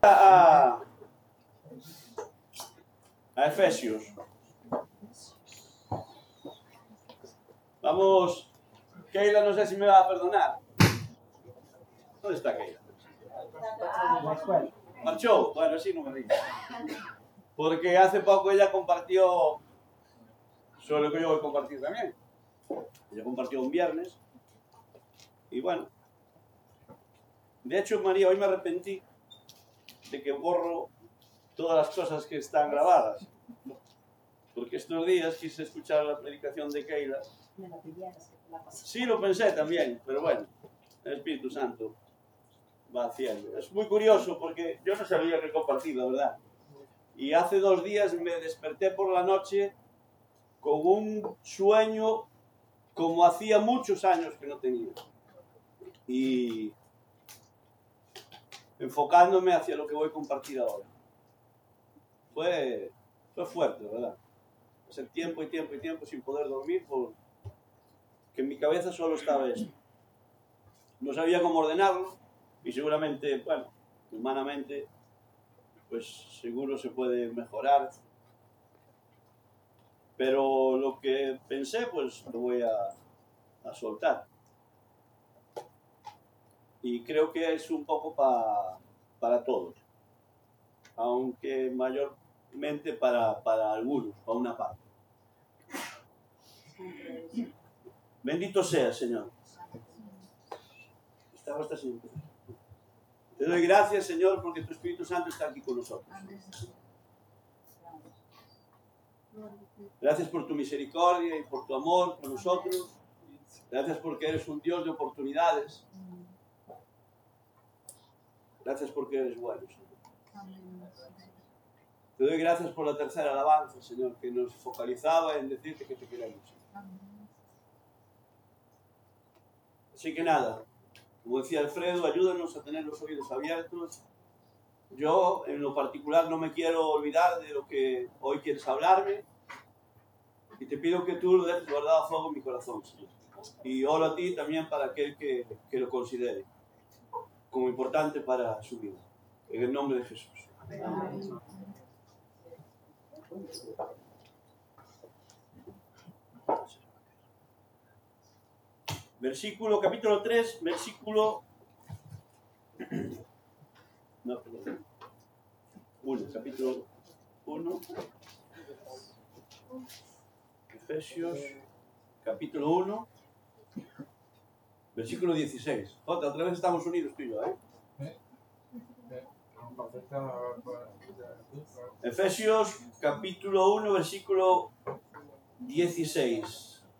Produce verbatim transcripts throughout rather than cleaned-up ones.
a, a Efesios. Vamos, Keila, no sé si me va a perdonar. ¿Dónde está Keila? Marchó. Bueno, sí, no me digas. Porque hace poco ella compartió sobre lo que yo voy a compartir también. Ella compartió un viernes. Y bueno. De hecho, María, hoy me arrepentí de que borro todas las cosas que están grabadas. Porque estos días quise escuchar la predicación de Keila. Sí, lo pensé también, pero bueno, el Espíritu Santo va haciendo. Es muy curioso porque yo no sabía que compartir, la verdad. Y hace dos días me desperté por la noche con un sueño como hacía muchos años que no tenía. Y enfocándome hacia lo que voy a compartir ahora. Fue, fue fuerte, ¿verdad? Hacer tiempo y tiempo y tiempo sin poder dormir porque en mi cabeza solo estaba esto. No sabía cómo ordenarlo y seguramente, bueno, humanamente, pues seguro se puede mejorar. Pero lo que pensé, pues lo voy a, a soltar. Y creo que es un poco pa, para todos. Aunque mayormente para, para algunos, para una parte. Bendito sea, Señor. Estaba hasta siempre. Te doy gracias, Señor, porque tu Espíritu Santo está aquí con nosotros. Gracias por tu misericordia y por tu amor por nosotros. Gracias porque eres un Dios de oportunidades. Gracias porque eres bueno, Señor. Te doy gracias por la tercera alabanza, Señor, que nos focalizaba en decirte que te queremos. Así que nada, como decía Alfredo, ayúdanos a tener los oídos abiertos. Yo, en lo particular, no me quiero olvidar de lo que hoy quieres hablarme. Y te pido que tú lo dejes guardado a fuego en mi corazón, Señor. Y oro a ti también para aquel que, que lo considere como importante para su vida. En el nombre de Jesús. Amén. Versículo, capítulo tres, versículo... No, perdón. uno, capítulo uno. Efesios, capítulo uno, versículo dieciséis. Jota, otra vez estamos unidos tú y yo, ¿eh? Efesios, capítulo uno, versículo dieciséis.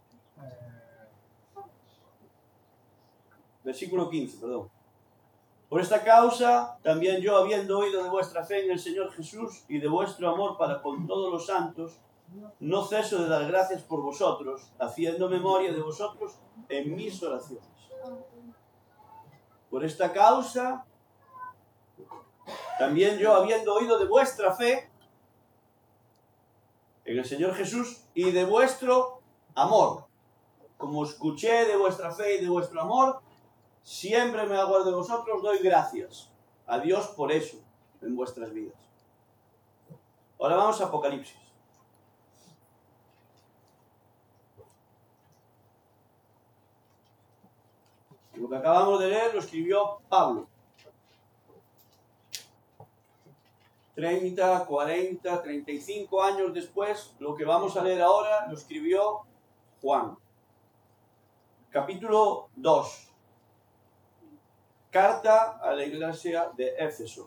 Versículo quince, perdón. Por esta causa, también yo, habiendo oído de vuestra fe en el Señor Jesús y de vuestro amor para con todos los santos, no ceso de dar gracias por vosotros, haciendo memoria de vosotros en mis oraciones. Por esta causa, también yo, habiendo oído de vuestra fe en el Señor Jesús y de vuestro amor, como escuché de vuestra fe y de vuestro amor, siempre me acuerdo de vosotros, doy gracias a Dios por eso en vuestras vidas. Ahora vamos a Apocalipsis. Lo que acabamos de leer lo escribió Pablo. treinta, cuarenta, treinta y cinco años después, lo que vamos a leer ahora lo escribió Juan. Capítulo dos. Carta a la iglesia de Éfeso.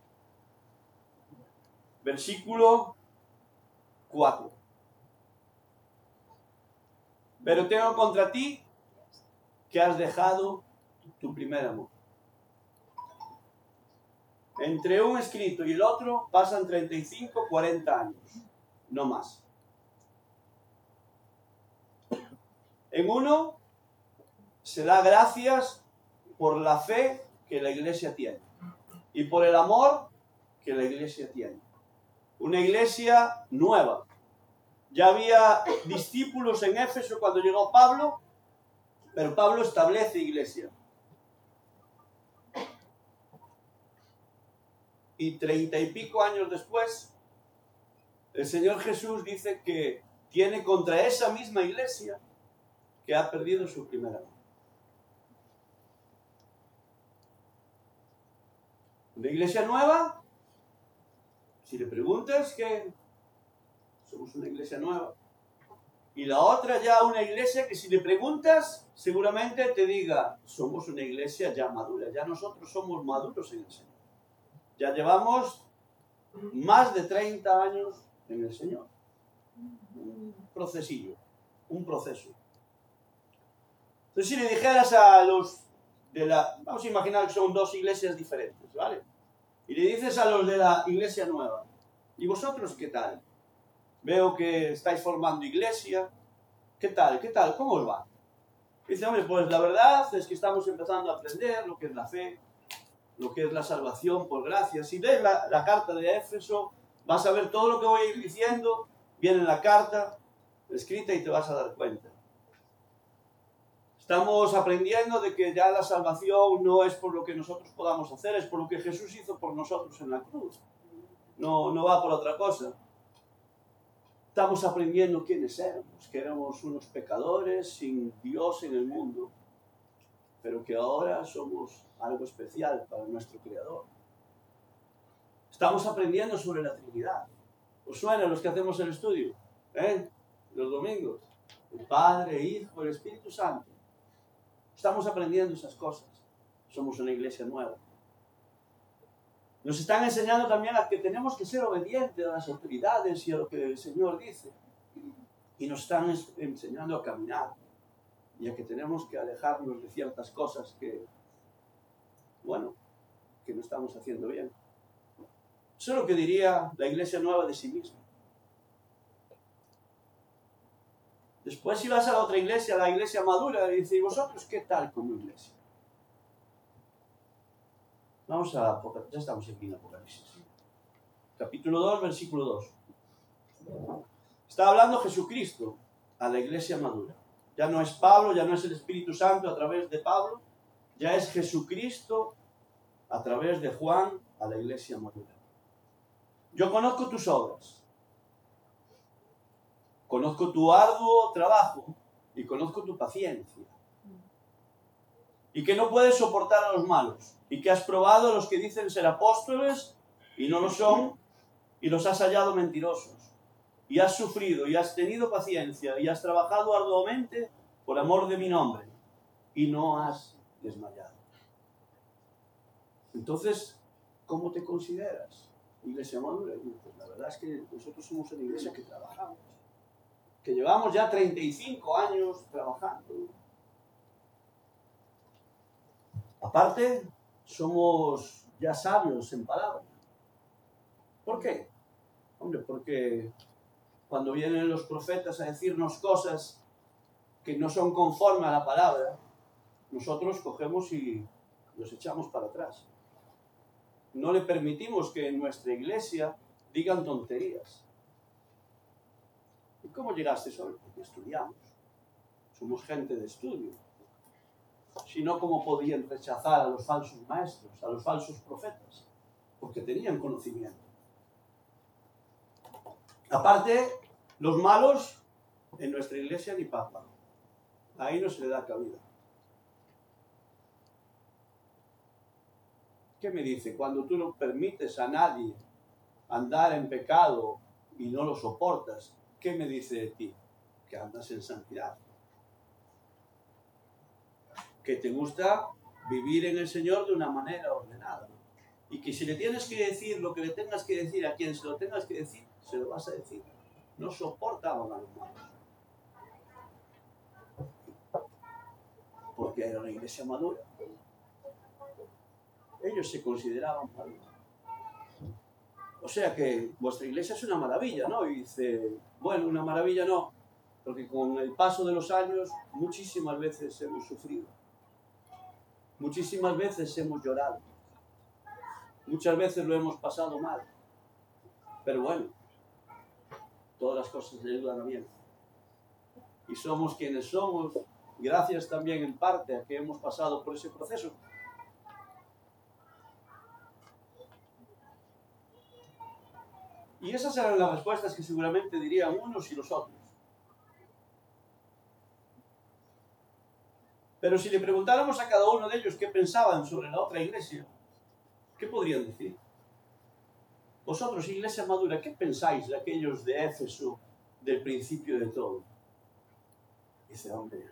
Versículo cuatro. Pero tengo contra ti que has dejado tu primer amor. Entre un escrito y el otro pasan treinta y cinco, cuarenta años, no más. En uno se da gracias por la fe que la iglesia tiene y por el amor que la iglesia tiene. Una iglesia nueva. Ya había discípulos en Éfeso cuando llegó Pablo, pero Pablo establece iglesia. y treinta y pico años después, el Señor Jesús dice que tiene contra esa misma iglesia que ha perdido su primer amor. Una iglesia nueva, si le preguntas que somos una iglesia nueva, y la otra ya una iglesia que si le preguntas seguramente te diga, somos una iglesia ya madura, ya nosotros somos maduros en el Señor. Ya llevamos más de treinta años en el Señor. Un procesillo, un proceso. Entonces si le dijeras a los de la, vamos a imaginar que son dos iglesias diferentes, ¿vale? Y le dices a los de la iglesia nueva, ¿y vosotros qué tal? Veo que estáis formando iglesia, ¿qué tal? ¿Qué tal? ¿Cómo os va? Dice, hombre, pues la verdad es que estamos empezando a aprender lo que es la fe, lo que es la salvación por gracia. Si lees la, la carta de Éfeso, vas a ver todo lo que voy a ir diciendo, viene en la carta escrita y te vas a dar cuenta. Estamos aprendiendo de que ya la salvación no es por lo que nosotros podamos hacer, es por lo que Jesús hizo por nosotros en la cruz. No, no va por otra cosa. Estamos aprendiendo quiénes éramos, que éramos unos pecadores sin Dios en el mundo, pero que ahora somos algo especial para nuestro Creador. Estamos aprendiendo sobre la Trinidad. ¿Os suena los que hacemos el estudio? ¿Eh? Los domingos. El Padre, Hijo, el Espíritu Santo. Estamos aprendiendo esas cosas. Somos una iglesia nueva. Nos están enseñando también a que tenemos que ser obedientes a las autoridades y a lo que el Señor dice. Y nos están enseñando a caminar. Y a que tenemos que alejarnos de ciertas cosas que, bueno, que no estamos haciendo bien. Eso es lo que diría la iglesia nueva de sí misma. Después si vas a la otra iglesia, la iglesia madura, y dice, ¿y vosotros qué tal como iglesia? Vamos a, ya estamos aquí en Apocalipsis. Capítulo dos, versículo dos. Está hablando Jesucristo a la iglesia madura. Ya no es Pablo, ya no es el Espíritu Santo a través de Pablo, ya es Jesucristo a través de Juan a la iglesia madura. Yo conozco tus obras. Conozco tu arduo trabajo y conozco tu paciencia. Y que no puedes soportar a los malos. Y que has probado a los que dicen ser apóstoles y no lo son, y los has hallado mentirosos. Y has sufrido y has tenido paciencia y has trabajado arduamente por amor de mi nombre. Y no has desmayado. Entonces, ¿cómo te consideras? Iglesia madura. Pues la verdad es que nosotros somos una iglesia que trabajamos. Que llevamos ya treinta y cinco años trabajando. Aparte, somos ya sabios en palabra. ¿Por qué? Hombre, porque cuando vienen los profetas a decirnos cosas que no son conforme a la palabra, nosotros cogemos y los echamos para atrás. No le permitimos que en nuestra iglesia digan tonterías. ¿Y cómo llegaste hoy? Porque estudiamos. Somos gente de estudio. Si no, ¿cómo podían rechazar a los falsos maestros, a los falsos profetas? Porque tenían conocimiento. Aparte, los malos en nuestra iglesia ni papa. Ahí no se le da cabida. ¿Qué me dice? Cuando tú no permites a nadie andar en pecado y no lo soportas, ¿qué me dice de ti? Que andas en santidad. Que te gusta vivir en el Señor de una manera ordenada. Y que si le tienes que decir lo que le tengas que decir a quien se lo tengas que decir, se lo vas a decir. No soportaban a los malos. Porque era una iglesia madura. Ellos se consideraban maduros. O sea que vuestra iglesia es una maravilla, ¿no? Y dice, bueno, una maravilla no, porque con el paso de los años muchísimas veces hemos sufrido. Muchísimas veces hemos llorado. Muchas veces lo hemos pasado mal. Pero bueno, todas las cosas le ayudan a bien. Y somos quienes somos, gracias también en parte a que hemos pasado por ese proceso. Y esas eran las respuestas que seguramente dirían unos y los otros. Pero si le preguntáramos a cada uno de ellos qué pensaban sobre la otra iglesia, ¿qué podrían decir? Vosotros, iglesia madura, ¿qué pensáis de aquellos de Éfeso del principio de todo? Dice, hombre,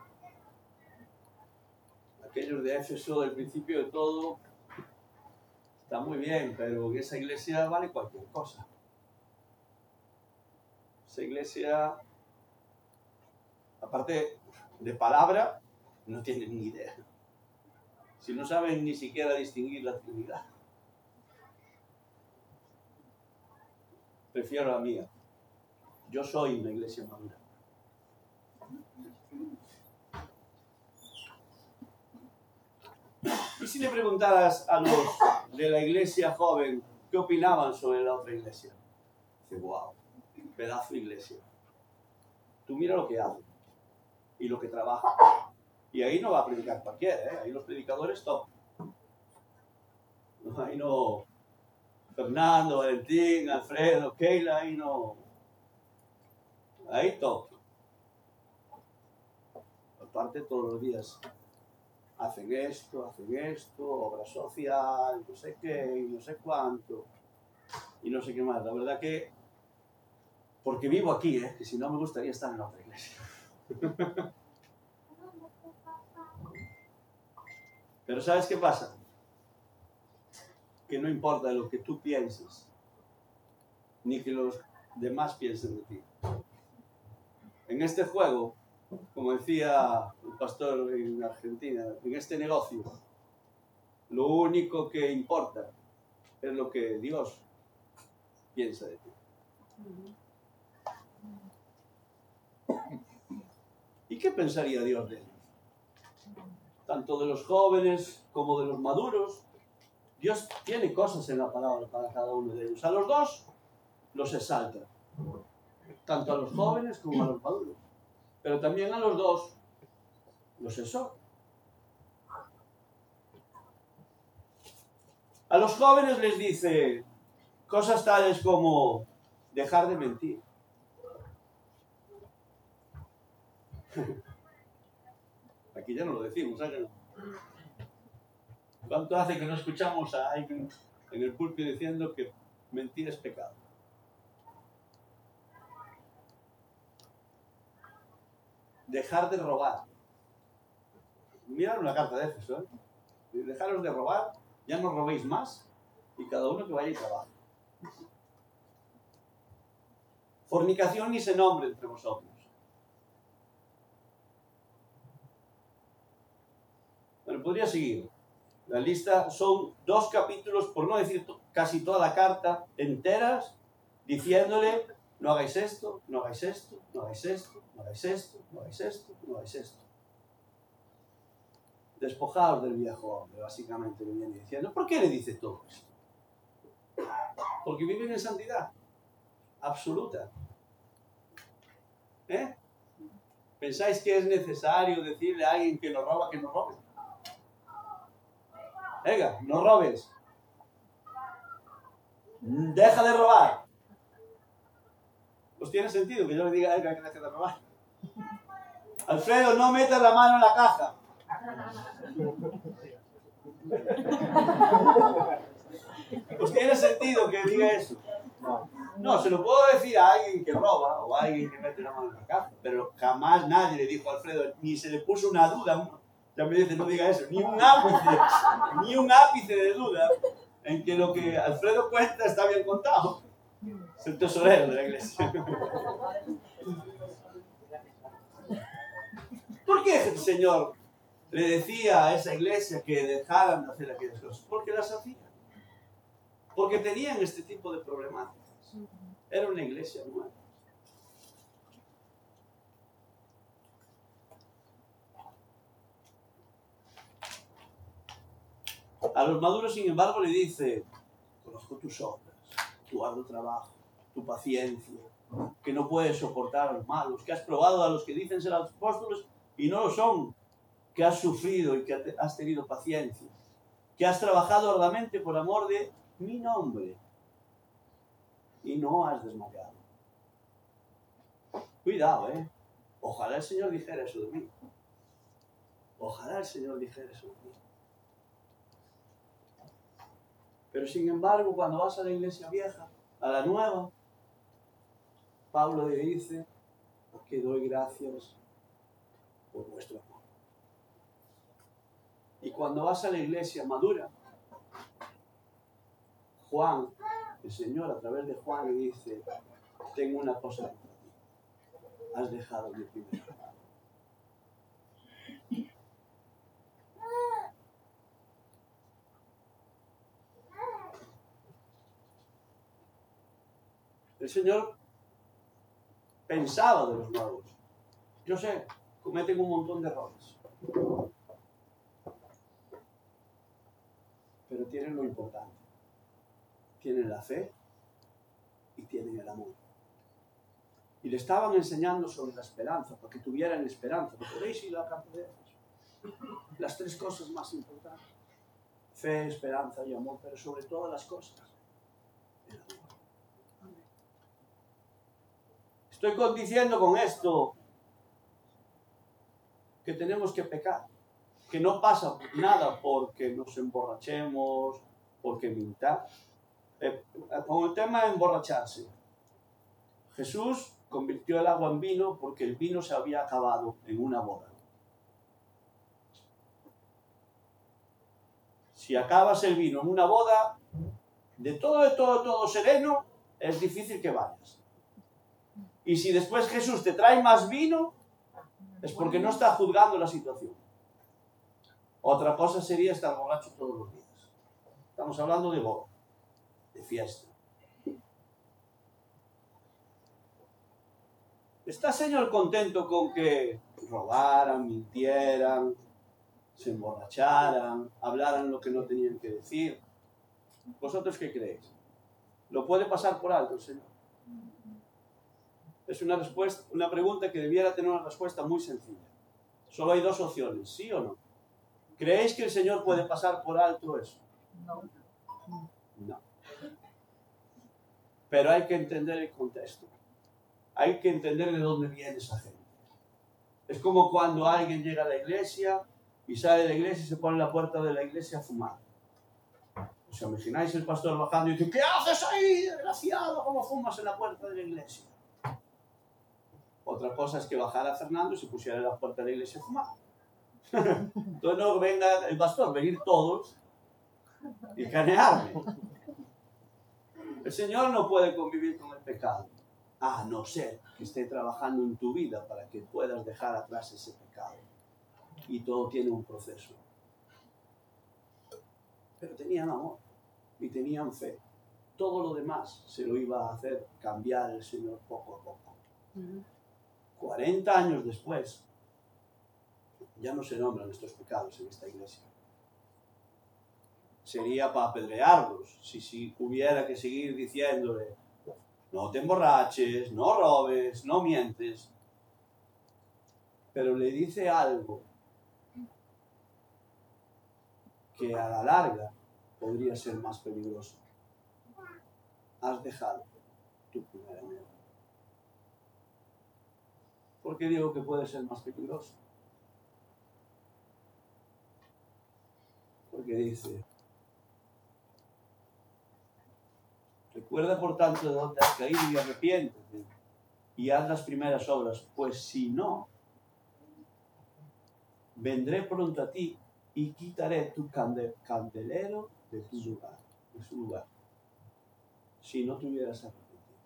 aquellos de Éfeso del principio de todo está muy bien, pero esa iglesia vale cualquier cosa. Esa iglesia, aparte de palabra, no tienen ni idea. Si no saben ni siquiera distinguir la Trinidad. Prefiero la mía. Yo soy una iglesia madura. Y si le preguntaras a los de la iglesia joven qué opinaban sobre la otra iglesia, dice, wow, pedazo de iglesia. Tú mira lo que hace y lo que trabaja. Y ahí no va a predicar cualquiera, ¿eh? Ahí los predicadores top. No, ahí no... Fernando, Valentín, Alfredo, Keila, ahí no... Ahí top. Aparte todos los días hacen esto, hacen esto, obra social, no sé qué, no sé cuánto, y no sé qué más. La verdad que... Porque vivo aquí, ¿eh? Que si no me gustaría estar en la otra iglesia. Pero ¿sabes qué pasa? Que no importa lo que tú pienses, ni que los demás piensen de ti. En este juego, como decía el pastor en Argentina, en este negocio, lo único que importa es lo que Dios piensa de ti. ¿Y qué pensaría Dios de ellos? Tanto de los jóvenes como de los maduros. Dios tiene cosas en la palabra para cada uno de ellos. A los dos los exalta, tanto a los jóvenes como a los maduros. Pero también a los dos los exhorta. A los jóvenes les dice cosas tales como dejar de mentir. Aquí ya no lo decimos, ¿eh? ¿Cuánto hace que no escuchamos a alguien en el púlpito diciendo que mentir es pecado? Dejar de robar. Mirad una carta de Éfeso, ¿eh? Dejaros de robar, ya no robéis más, y cada uno que vaya y trabaje. Fornicación ni se nombre entre vosotros. Bueno, podría seguir. La lista son dos capítulos, por no decir casi toda la carta, enteras, diciéndole, no hagáis esto, no hagáis esto, no hagáis esto, no hagáis esto, no hagáis esto, no hagáis esto. Despojaos del viejo hombre, básicamente le viene diciendo. ¿Por qué le dice todo esto? Porque viven en santidad absoluta. ¿Eh? ¿Pensáis que es necesario decirle a alguien que no roba que no robe? Venga, no robes. Deja de robar. Pues tiene sentido que yo le diga a él que deje de robar. Alfredo, no metas la mano en la caja. Pues tiene sentido que diga eso. No, se lo puedo decir a alguien que roba o a alguien que mete la mano en la caja, pero jamás nadie le dijo a Alfredo, ni se le puso una duda. Ya me dice, no diga eso, ni un ápice, ni un ápice de duda en que lo que Alfredo cuenta está bien contado. Es el tesorero de la iglesia. ¿Por qué el Señor le decía a esa iglesia que dejaran de hacer aquellas cosas? Porque las hacían. Porque tenían este tipo de problemáticas. Era una iglesia nueva. A los maduros, sin embargo, le dice, conozco tus obras, tu arduo trabajo, tu paciencia, que no puedes soportar a los malos, que has probado a los que dicen ser apóstoles y no lo son, que has sufrido y que has tenido paciencia, que has trabajado arduamente por amor de mi nombre. y no has desmayado. Cuidado, ¿eh? Ojalá el Señor dijera eso de mí. Ojalá el Señor dijera eso de mí. Pero sin embargo, cuando vas a la iglesia vieja, a la nueva, Pablo le dice que doy gracias por vuestro amor. Y cuando vas a la iglesia madura, Juan, el Señor a través de Juan le dice, tengo una cosa contra ti, has dejado mi primer amor. El Señor pensaba de los nuevos. Yo sé, cometen un montón de errores. Pero tienen lo importante. Tienen la fe y tienen el amor. Y le estaban enseñando sobre la esperanza, para que tuvieran esperanza. ¿No podéis ir a la carta de Éfeso? Las tres cosas más importantes. Fe, esperanza y amor, pero sobre todas las cosas, el amor. Estoy diciendo con esto que tenemos que pecar, que no pasa nada porque nos emborrachemos, porque mintamos. Eh, con el tema de emborracharse, Jesús convirtió el agua en vino porque el vino se había acabado en una boda. Si acabas el vino en una boda, de todo, de todo, de todo sereno, es difícil que vayas. Y si después Jesús te trae más vino, es porque no está juzgando la situación. Otra cosa sería estar borracho todos los días. Estamos hablando de boda, de fiesta. ¿Está el Señor contento con que robaran, mintieran, se emborracharan, hablaran lo que no tenían que decir? ¿Vosotros qué creéis? ¿Lo puede pasar por alto el Señor? Es una respuesta, una pregunta que debiera tener una respuesta muy sencilla. Solo hay dos opciones, ¿sí o no? ¿Creéis que el Señor puede pasar por alto eso? No. No. Pero hay que entender el contexto. Hay que entender de dónde viene esa gente. Es como cuando alguien llega a la iglesia y sale de la iglesia y se pone en la puerta de la iglesia a fumar. ¿Os imagináis el pastor bajando y dice, ¿qué haces ahí, desgraciado? ¿Cómo fumas en la puerta de la iglesia? Otra cosa es que bajara Fernando y se pusiera en la puerta de la iglesia a fumar. Entonces no venga el pastor, venir todos y canearme. El Señor no puede convivir con el pecado, a no ser que esté trabajando en tu vida para que puedas dejar atrás ese pecado. Y todo tiene un proceso. Pero tenían amor y tenían fe. Todo lo demás se lo iba a hacer cambiar el Señor poco a poco. Uh-huh. cuarenta años después, ya no se nombran estos pecados en esta iglesia. Sería para apedrearlos si, si hubiera que seguir diciéndole, no te emborraches, no robes, no mientes. Pero le dice algo que a la larga podría ser más peligroso. Has dejado tu primer amor. ¿Por qué digo que puede ser más peligroso? Porque dice, recuerda por tanto de dónde has caído y arrepiéntete y haz las primeras obras, pues si no, vendré pronto a ti y quitaré tu cande- candelero de tu lugar, de su lugar, si no te hubieras arrepentido.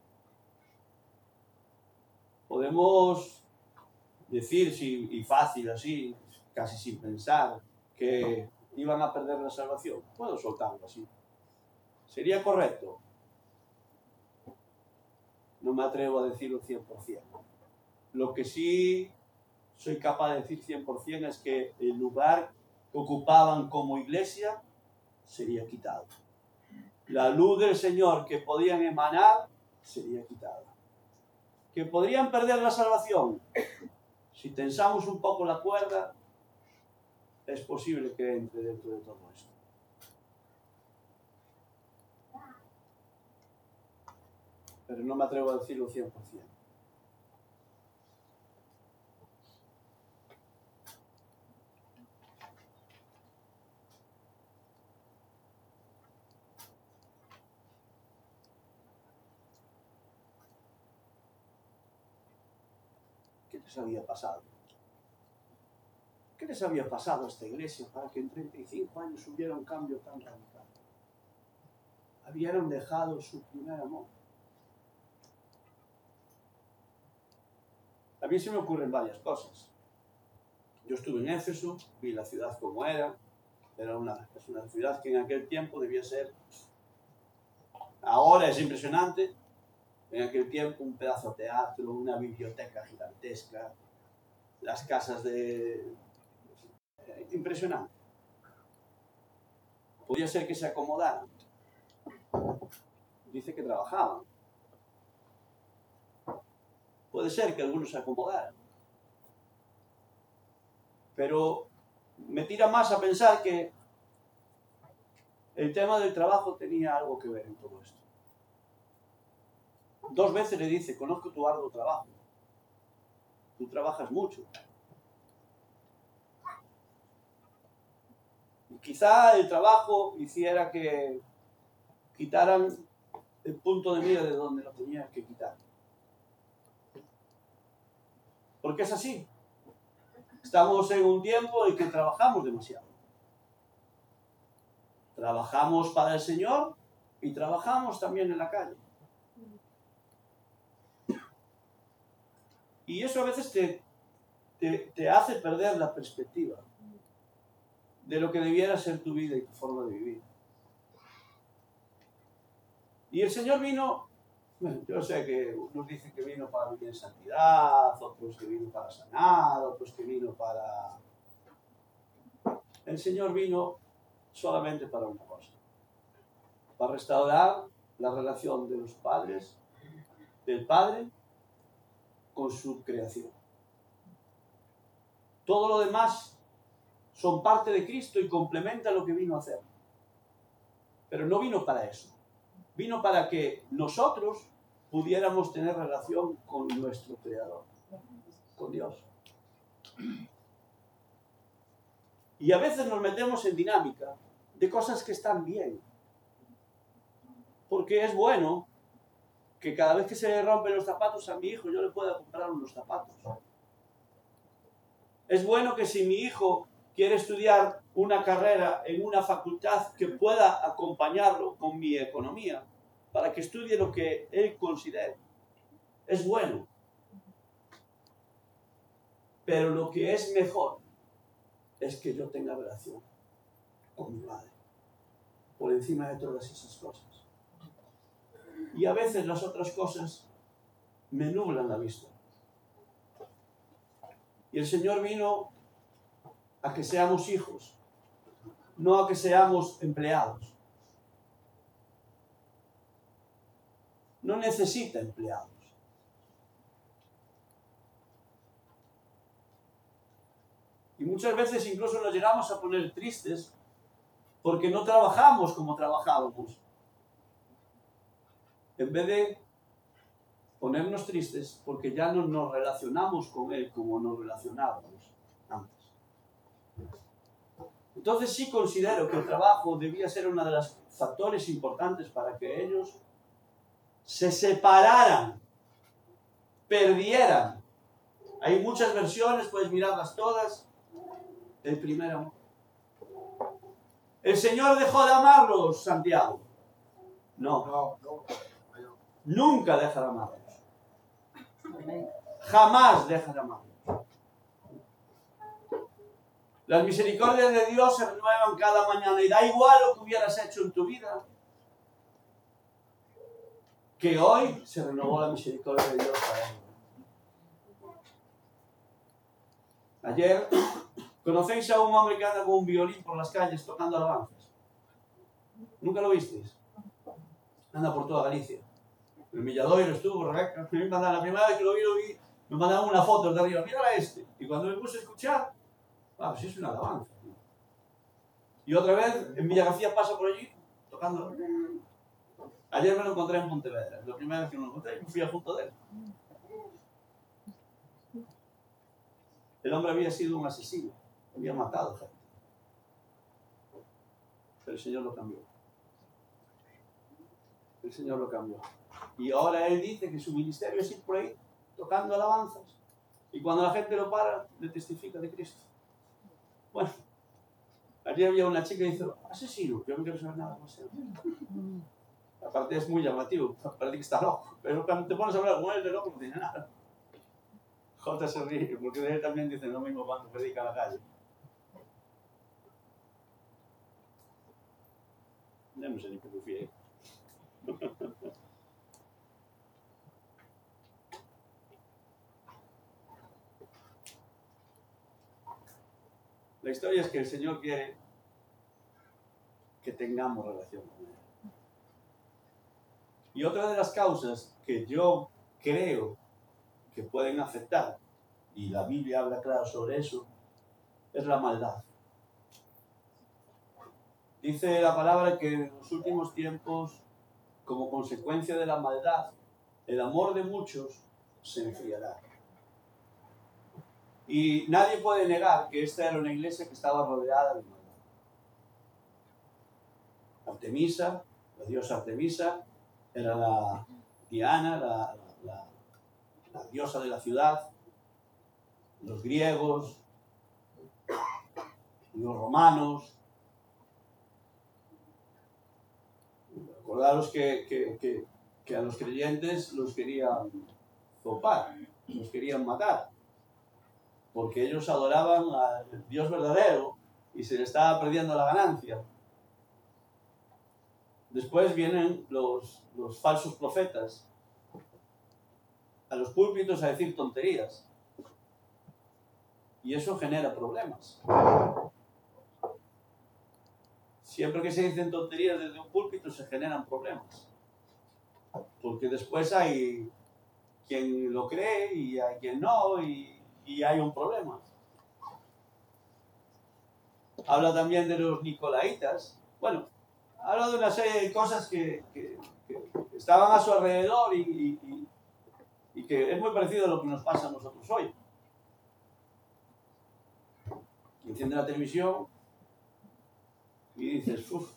Podemos decir, sí, y fácil así, casi sin pensar, que iban a perder la salvación. Puedo soltarlo así. ¿Sería correcto? No me atrevo a decirlo cien por ciento. Lo que sí soy capaz de decir cien por ciento es que el lugar que ocupaban como iglesia sería quitado. La luz del Señor que podían emanar sería quitada. ¿Que podrían perder la salvación? Si tensamos un poco la cuerda, es posible que entre dentro de todo esto. pero no me atrevo a decirlo cien por ciento. ¿Qué les había pasado? ¿Qué les había pasado a esta iglesia para que en treinta y cinco años hubiera un cambio tan radical? Habían dejado su primer amor. A mí se me ocurren varias cosas. Yo estuve en Éfeso, vi la ciudad como era. Era una, es una ciudad que en aquel tiempo debía ser... Ahora es impresionante. En aquel tiempo un pedazo de teatro, una biblioteca gigantesca, las casas de... Impresionante. Podía ser que se acomodaran. Dice que trabajaban. Puede ser que algunos se acomodaran. Pero me tira más a pensar que el tema del trabajo tenía algo que ver en todo esto. Dos veces le dice, conozco tu arduo trabajo. Tú trabajas mucho. Y quizá el trabajo hiciera que quitaran el punto de mira de donde lo tenían que quitar. Porque es así. Estamos en un tiempo en que trabajamos demasiado. Trabajamos para el Señor y trabajamos también en la calle. Y eso a veces te, te, te hace perder la perspectiva de lo que debiera ser tu vida y tu forma de vivir. Y el Señor vino, bueno, yo sé que unos dicen que vino para vivir en santidad, otros que vino para sanar, otros que vino para... El Señor vino solamente para una cosa, para restaurar la relación de los padres, del Padre con su creación. Todo lo demás son parte de Cristo y complementa lo que vino a hacer. Pero no vino para eso. Vino para que nosotros pudiéramos tener relación con nuestro Creador, con Dios. Y a veces nos metemos en dinámica de cosas que están bien. Porque es bueno que cada vez que se le rompen los zapatos a mi hijo, yo le pueda comprar unos zapatos. Es bueno que si mi hijo quiere estudiar una carrera en una facultad, que pueda acompañarlo con mi economía, para que estudie lo que él considere. Es bueno. Pero lo que es mejor es que yo tenga relación con mi Padre, por encima de todas esas cosas. Y a veces las otras cosas me nublan la vista. Y el Señor vino a que seamos hijos, no a que seamos empleados. No necesita empleados. Y muchas veces incluso nos llegamos a poner tristes porque no trabajamos como trabajábamos. En vez de ponernos tristes porque ya no nos relacionamos con Él como nos relacionábamos antes. Entonces sí considero que el trabajo debía ser uno de los factores importantes para que ellos se separaran, perdieran. Hay muchas versiones, puedes mirarlas todas. El primer amor. ¿El Señor dejó de amarlos, Santiago? No. No, no. Nunca deja de amarlos. Jamás deja de amarlos. Las misericordias de Dios se renuevan cada mañana y da igual lo que hubieras hecho en tu vida, que hoy se renovó la misericordia de Dios para él. Ayer, ¿conocéis a un hombre que anda con un violín por las calles tocando alabanzas? ¿Nunca lo visteis? Anda por toda Galicia. El Milladoiro estuvo, Rebeca. Me mandaron, la primera vez que lo vi, lo vi, me mandaron una foto de arriba. Mira este. Y cuando me puse a escuchar, ah, pues es una alabanza. Y otra vez, en Villa García pasa por allí, tocando. Ayer me lo encontré en Pontevedra. La primera vez que me lo encontré, me fui a junto de él. El hombre había sido un asesino. Había matado gente. Pero el Señor lo cambió. El Señor lo cambió. Y ahora él dice que su ministerio es ir por ahí tocando alabanzas. Y cuando la gente lo para, le testifica de Cristo. Bueno, ayer había una chica y dice, asesino, yo no quiero saber nada más. Aparte es muy llamativo, parece que está loco. Pero cuando te pones a hablar con él de loco no tiene nada. Jota se ríe, porque de él también dicen lo mismo cuando predica en la calle. Ya no sé ni qué prefiere. La historia es que el Señor quiere que tengamos relación con Él. Y otra de las causas que yo creo que pueden afectar, y la Biblia habla claro sobre eso, es la maldad. Dice la palabra que en los últimos tiempos, como consecuencia de la maldad, el amor de muchos se enfriará. Y nadie puede negar que esta era una iglesia que estaba rodeada de maldad. Artemisa, la diosa Artemisa, era la Diana, la, la, la diosa de la ciudad. Los griegos, los romanos. Acordaros que, que, que, que a los creyentes los querían zopar, los querían matar, porque ellos adoraban al Dios verdadero y se le estaba perdiendo la ganancia. Después vienen los, los falsos profetas a los púlpitos a decir tonterías. Y eso genera problemas. Siempre que se dicen tonterías desde un púlpito se generan problemas. Porque después hay quien lo cree y hay quien no, y, y hay un problema. Habla también de los nicolaitas. Bueno, habla de una serie de cosas que, que, que estaban a su alrededor y, y, y que es muy parecido a lo que nos pasa a nosotros hoy. Enciende la televisión y dices, uff.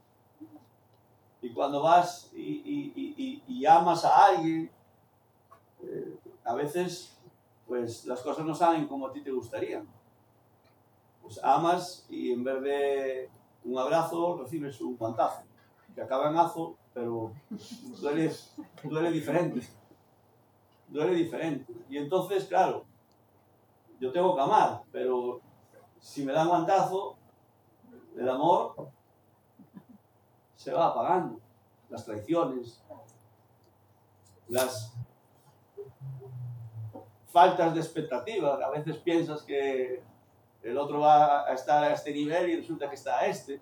Y cuando vas y, y, y, y amas a alguien, eh, a veces pues las cosas no salen como a ti te gustaría. Pues amas y en vez de un abrazo recibes un guantazo, que acaba en azo, pero duele, duele diferente. Duele diferente. Y entonces, claro, yo tengo que amar, pero si me dan guantazo, el amor se va apagando. Las traiciones, las faltas de expectativas. A veces piensas que el otro va a estar a este nivel y resulta que está a este.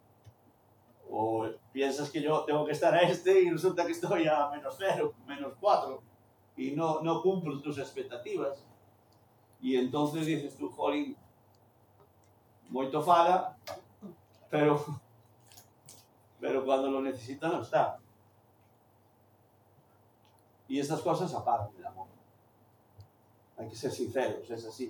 O piensas que yo tengo que estar a este y resulta que estoy a menos cero, menos cuatro. Y no, no cumplo tus expectativas. Y entonces dices tú, jolín, moito fala, pero, pero cuando lo necesita no está. Y estas cosas apagan el amor. Hay que ser sinceros, es así.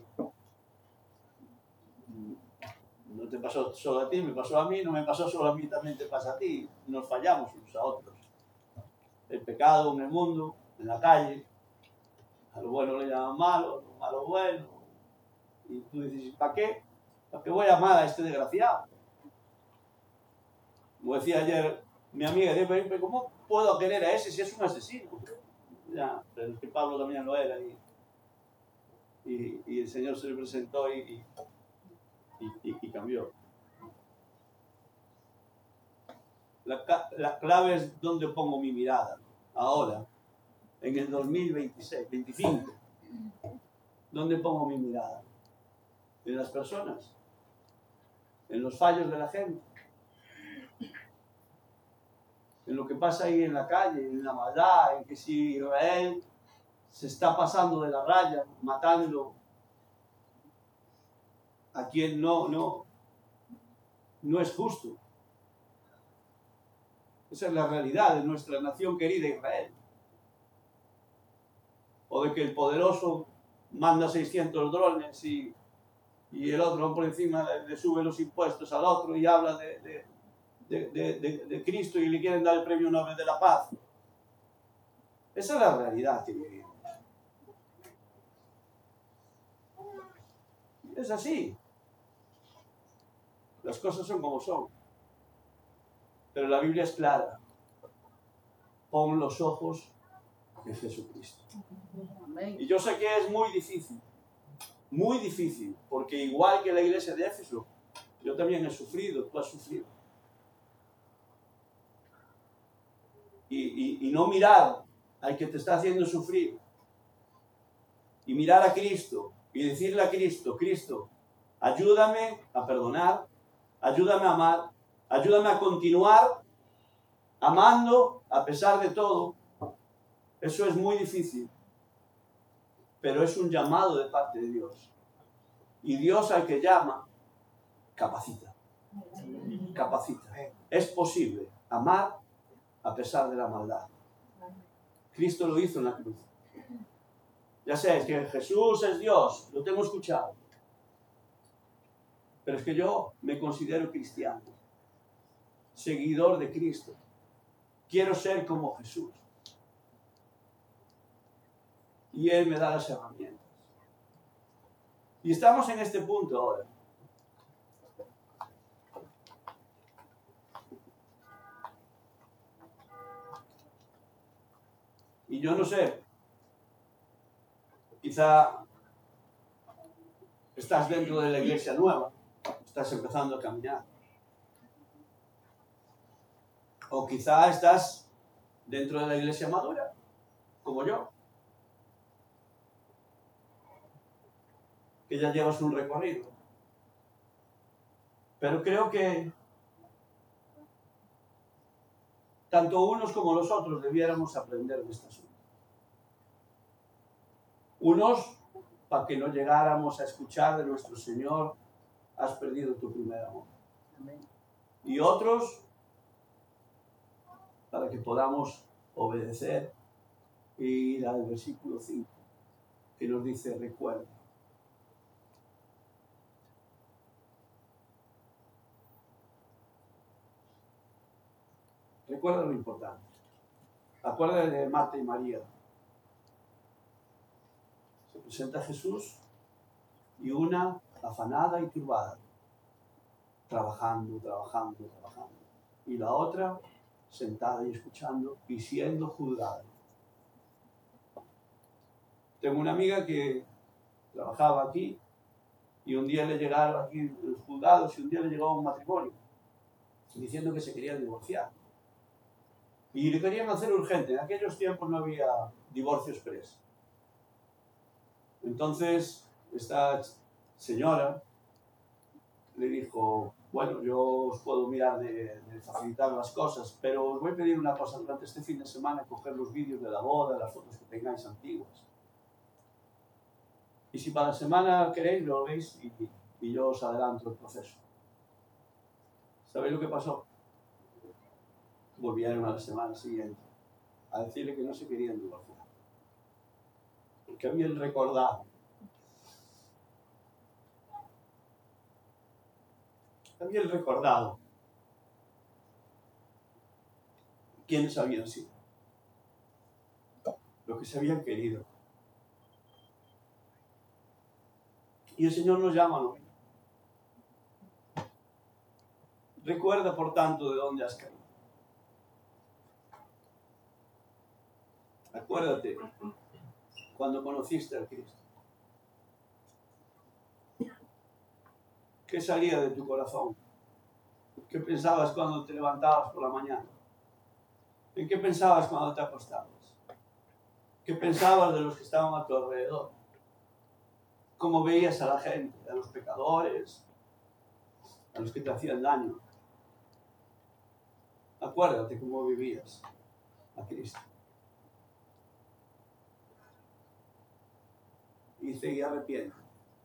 No te pasó solo a ti, me pasó a mí, no me pasó solo a mí, también te pasa a ti. Nos fallamos unos a otros. El pecado en el mundo, en la calle, a lo bueno le llaman malo, a lo malo bueno. Y tú dices, ¿para qué? ¿Para qué voy a amar a este desgraciado? Como decía ayer mi amiga, ¿cómo puedo querer a ese si es un asesino? Ya, pero es que Pablo también lo era y, y, y el Señor se le presentó y, y, y, y cambió. La, la clave es dónde pongo mi mirada. Ahora, en el dos mil veintiséis, veinticinco, ¿dónde pongo mi mirada? ¿En las personas? ¿En los fallos de la gente? ¿En lo que pasa ahí en la calle, en la maldad, en que si Israel se está pasando de la raya, matando a quien no, no, no es justo? Esa es la realidad de nuestra nación querida Israel. O de que el poderoso manda seiscientos drones y, y el otro por encima le, le sube los impuestos al otro y habla de, de, de, de, de, de Cristo y le quieren dar el premio Nobel de la Paz. Esa es la realidad que vivimos. Es así. Las cosas son como son. Pero la Biblia es clara. Pon los ojos en Jesucristo. Y yo sé que es muy difícil. Muy difícil. Porque igual que la iglesia de Éfeso, yo también he sufrido, tú has sufrido. Y, y, y no mirar al que te está haciendo sufrir. Y mirar a Cristo. Y decirle a Cristo, Cristo, ayúdame a perdonar, ayúdame a amar, ayúdame a continuar amando a pesar de todo. Eso es muy difícil, pero es un llamado de parte de Dios. Y Dios al que llama, capacita. Capacita. Es posible amar a pesar de la maldad. Cristo lo hizo en la cruz. Ya sé, es que Jesús es Dios, lo tengo escuchado. Pero es que yo me considero cristiano, seguidor de Cristo. Quiero ser como Jesús. Y Él me da las herramientas. Y estamos en este punto ahora. Y yo no sé, quizá estás dentro de la iglesia nueva, estás empezando a caminar. O quizá estás dentro de la iglesia madura, como yo, que ya llevas un recorrido. Pero creo que tanto unos como los otros debiéramos aprender de este asunto. Unos, para que no llegáramos a escuchar de nuestro Señor, has perdido tu primer amor. Y otros, para que podamos obedecer e ir al versículo cinco, que nos dice, recuerda. Recuerda lo importante. Acuérdate de Marta y María. Se presenta Jesús y una afanada y turbada, trabajando, trabajando, trabajando. Y la otra sentada y escuchando y siendo juzgada. Tengo una amiga que trabajaba aquí y un día le llegaron aquí los juzgados y un día le llegó un matrimonio diciendo que se querían divorciar. Y le querían hacer urgente. En aquellos tiempos no había divorcio express. Entonces, esta señora le dijo, bueno, yo os puedo mirar de, de facilitar las cosas, pero os voy a pedir una cosa, durante este fin de semana coger los vídeos de la boda, las fotos que tengáis antiguas. Y si para la semana queréis, lo veis y, y yo os adelanto el proceso. ¿Sabéis lo que pasó? Volvieron a la semana siguiente a decirle que no se querían divorciar. Porque habían recordado. Habían recordado quiénes habían sido. Lo que se habían querido. Y el Señor nos llama a lo mismo. Recuerda, por tanto, de dónde has caído. Acuérdate cuando conociste a Cristo. ¿Qué salía de tu corazón? ¿Qué pensabas cuando te levantabas por la mañana? ¿En qué pensabas cuando te acostabas? ¿Qué pensabas de los que estaban a tu alrededor? ¿Cómo veías a la gente, a los pecadores, a los que te hacían daño? Acuérdate cómo vivías a Cristo. Y dice, y arrepiente.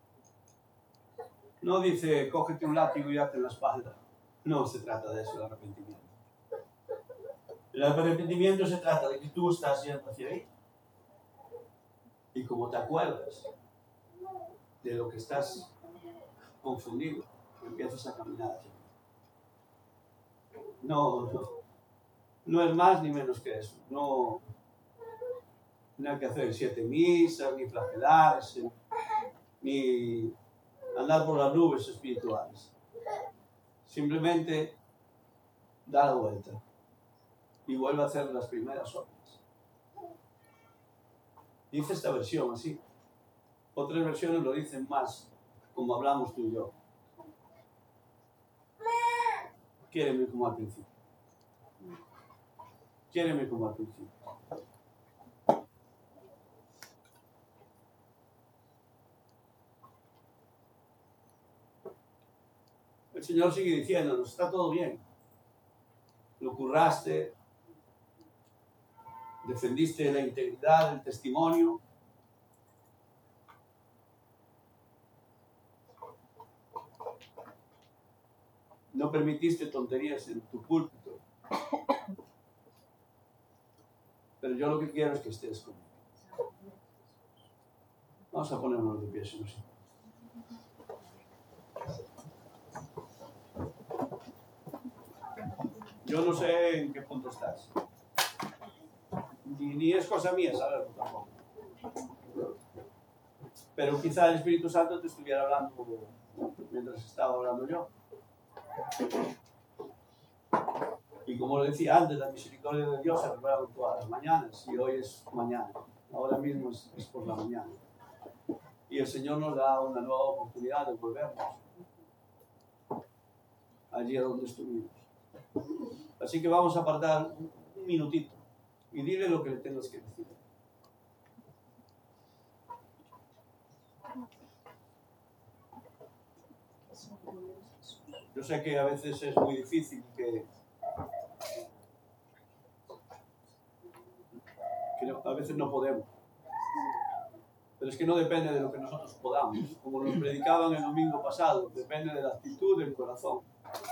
No dice, cógete un látigo y hazte en la espalda. No se trata de eso, el arrepentimiento. El arrepentimiento se trata de que tú estás yendo hacia ahí. Y como te acuerdas de lo que estás confundido, empiezas a caminar hacia ahí. No, no. No es más ni menos que eso. No, no hay que hacer siete misas, ni flagelarse, ni andar por las nubes espirituales. Simplemente da la vuelta y vuelve a hacer las primeras obras. Dice esta versión así. Otras versiones lo dicen más, como hablamos tú y yo. Quiéreme como al principio. Quiéreme como al principio. El Señor sigue diciéndonos, está todo bien. Lo curraste, defendiste la integridad del testimonio. No permitiste tonterías en tu púlpito. Pero yo lo que quiero es que estés conmigo. Vamos a ponernos de pie, si no sé. Yo no sé en qué punto estás. Ni, ni es cosa mía saberlo tampoco. Pero quizá el Espíritu Santo te estuviera hablando mientras estaba hablando yo. Y como lo decía antes, la misericordia de Dios se revela todas las mañanas. Y hoy es mañana. Ahora mismo es, es por la mañana. Y el Señor nos da una nueva oportunidad de volvernos allí a donde estuvimos. Así que vamos a apartar un, un minutito y dile lo que le tengas que decir. Yo sé que a veces es muy difícil que, que no, a veces no podemos. Pero es que no depende de lo que nosotros podamos. Como nos predicaban el domingo pasado, depende de la actitud del corazón.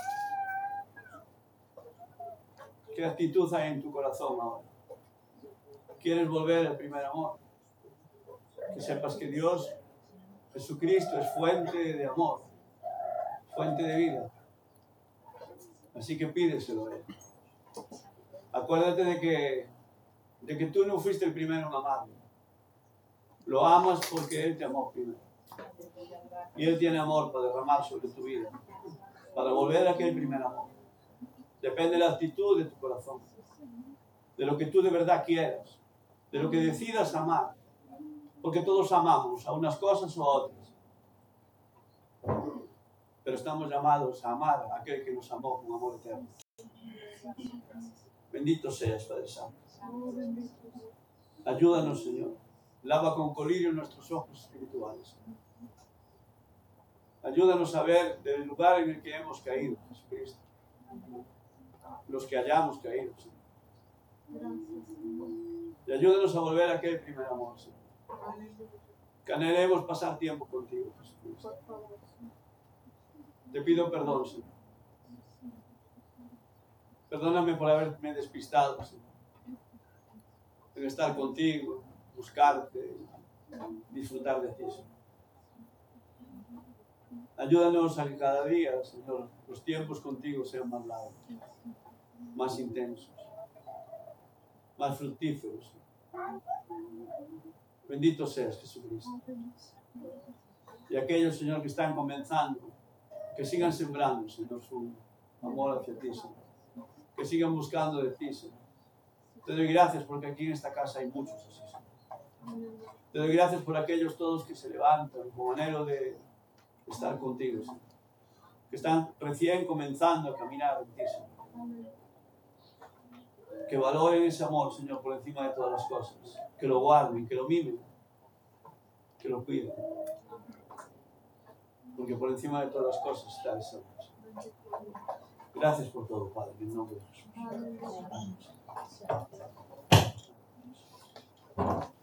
¿Qué actitud hay en tu corazón ahora? ¿Quieres volver al primer amor? Que sepas que Dios, Jesucristo, es fuente de amor, fuente de vida. Así que pídeselo a Él. Acuérdate de que, de que tú no fuiste el primero en amarlo. Lo amas porque Él te amó primero. Y Él tiene amor para derramar sobre tu vida, para volver a aquel primer amor. Depende de la actitud de tu corazón, de lo que tú de verdad quieras, de lo que decidas amar. Porque todos amamos a unas cosas o a otras. Pero estamos llamados a amar a aquel que nos amó con amor eterno. Bendito seas, Padre Santo. Ayúdanos, Señor. Lava con colirio nuestros ojos espirituales. Ayúdanos a ver del lugar en el que hemos caído, Jesucristo. Los que hayamos caído, Señor. Y ayúdanos a volver a aquel primer amor, Señor. Que anhelemos pasar tiempo contigo, Jesucristo. Te pido perdón, Señor. Perdóname por haberme despistado, Señor. En estar contigo, buscarte, disfrutar de ti, Señor. Ayúdanos a que cada día, Señor, los tiempos contigo sean más largos, más intensos, más fructíferos. Bendito seas, Jesucristo. Y aquellos, Señor, que están comenzando, que sigan sembrando, Señor, su amor hacia ti, Señor. Que sigan buscando de ti, Señor. Te doy gracias porque aquí en esta casa hay muchos así, Señor. Te doy gracias por aquellos todos que se levantan con anhelo de estar contigo, Señor. Que están recién comenzando a caminar en ti, Señor. Que valoren ese amor, Señor, por encima de todas las cosas. Que lo guarden, que lo mimen, que lo cuiden. Porque por encima de todas las cosas está ese amor. Gracias por todo, Padre, en el nombre de Jesús.